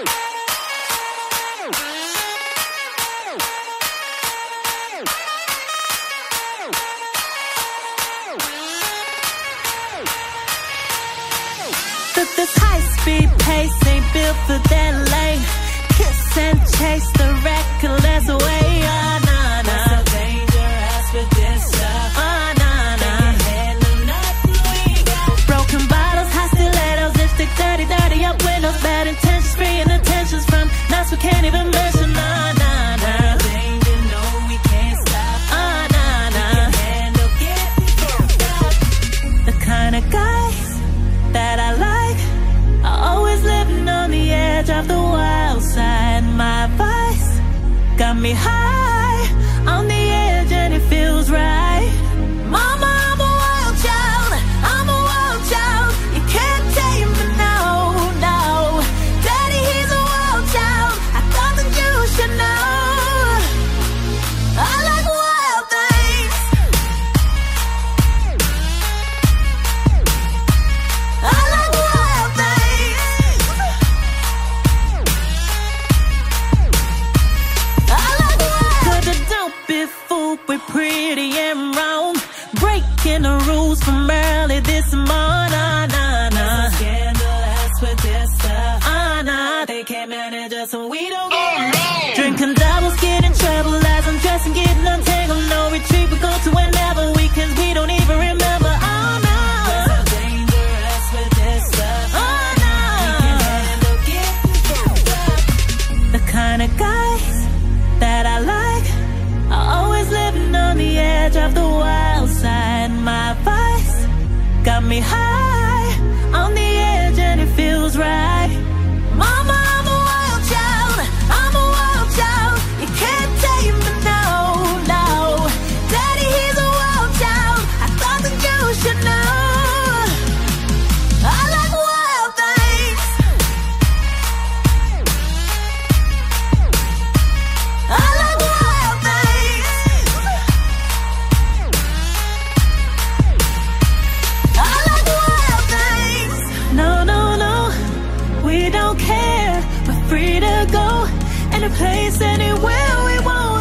This high-speed pace ain't built for that lane. Kiss and chase the reckless way. Oh, nah, nah. We're so dangerous with this stuff. Oh, nah, nah. They can't handle nothing we got. Broken bottles, high stilettos, lipstick dirty, dirty up windows. Bad intentions, free intentions from nights we can't even mention. Nah, nah, nah. We're danger, no, we can't stop. Oh, nah, nah. We can handle getting fucked up. The kind of guys that I like are always living on the edge of the wild side. My vice got me high on the edge and it feels right. Mama, I'm a wild child. I'm a wild child. You can't tame me, no, no. Daddy, he's a wild child. I thought that you should know. I like wild things. I like wild things. I like wild. 'Cause I don't be fooled with pretty and wrong. Breaking the rules from early this morning. Nah, nah, nah. Scandalous with this stuff. Nah, they can't manage us and we don't get it. Drinking doubles, get in trouble as I'm dressing, getting untangled. No retreat, we go to whenever we can. We don't even remember. Oh no, we're so dangerous with this stuff. Oh no, we can handle getting fucked up. The kind of guys that I like are always living on the edge of the wild side. My vice got me high on the edge and it feels right. Mama, I'm a wild child. I'm a wild child. You can't tame me, no, no. Daddy, he's a wild child. I thought that you should know. I like wild things. I like wild things. I like wild things. No, no, no. We don't care. We're free to go any place, anywhere we want.